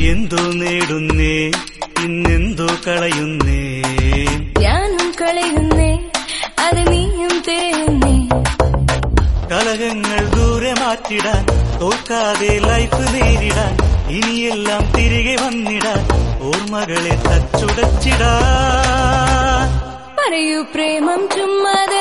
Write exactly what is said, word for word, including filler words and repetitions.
എന്തോ നേടുന്നേ ഇന്നെന്തോ കളയുന്നേ ഞാനും കളയുന്നേ അത് നീയും തിരയുന്നേ കലഹങ്ങൾ ദൂരെ മാറ്റിടാൻ തോൽക്കാതെ ലൈഫ് നേരിടാൻ ഇനിയെല്ലാം തിരികെ വന്നിടാൻ ഓർമ്മകളെ തച്ചുടച്ചിടാൻ പറയൂ പ്രേമം ചുമ്മാതെ